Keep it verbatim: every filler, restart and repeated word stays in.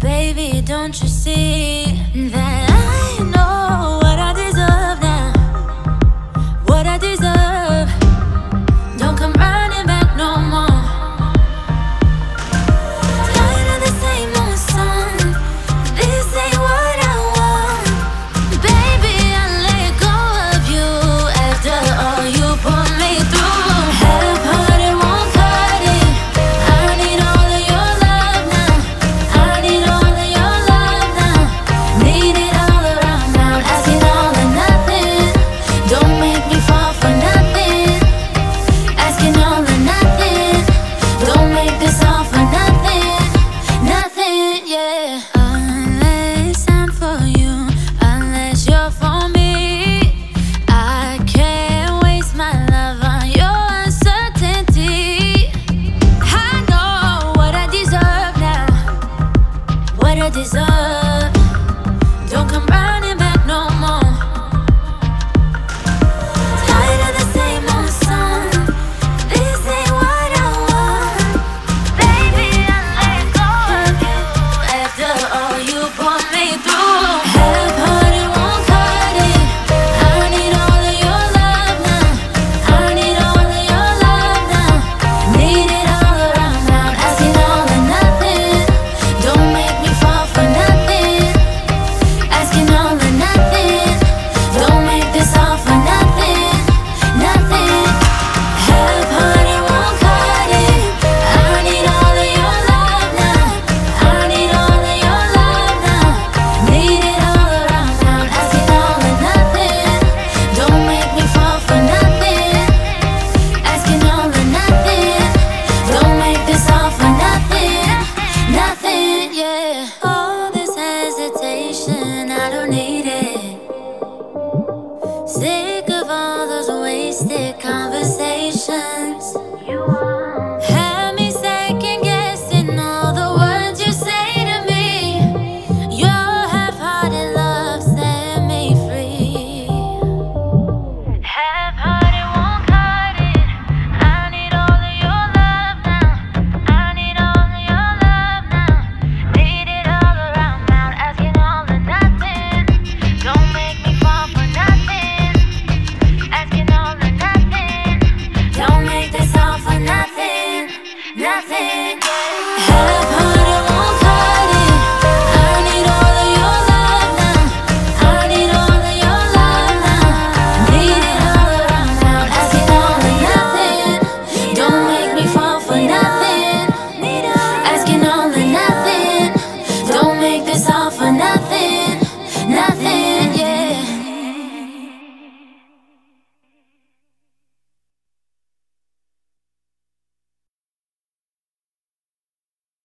Baby, don't you see that I know what I deserve now? What I deserve. Don't come running back no more. Tired of the same old song. This ain't what I want. Baby, I let go of you after all you put me through. Half-hearted won't cut it. I need all of your love now. I need all of your love now. Need it all around now. Asking all or nothing. Don't make me fall for nothing. Asking all or nothing. Don't make this all for nothing. Nothing, yeah. Unless I'm for you, unless you're for me, I can't waste my love on your uncertainty. I know what I deserve now. What I deserve. Don't come running back no more. Tired of the same old song. This ain't what I want. Baby, I let go of you after all you put me through. Half-hearted won't cut it. I need all of your love now. I need all of your love now. Need it all around now. Asking all or nothing. Don't make me fall for nothing. Asking all or nothing. Don't make this all for nothing. Nothing. Half-hearted won't cut it. I need all of your love now. I need all of your love now. Need it all around now. Asking all or nothing. Don't make me fall for nothing. Asking all or nothing. Don't make this all for nothing. Nothing, yeah. All this hesitation, I don't need it. Sick of all those wasted conversations. Had me second guessing all the words you say to me. Your half-hearted love set me free. Half-hearted won't cut it. I need all of your love now. I need all of your love now. Need it all around now. Asking all or nothing. Don't make me fall for nothing. Asking all or nothing. Don't make this all for nothing. Nothing. Half-hearted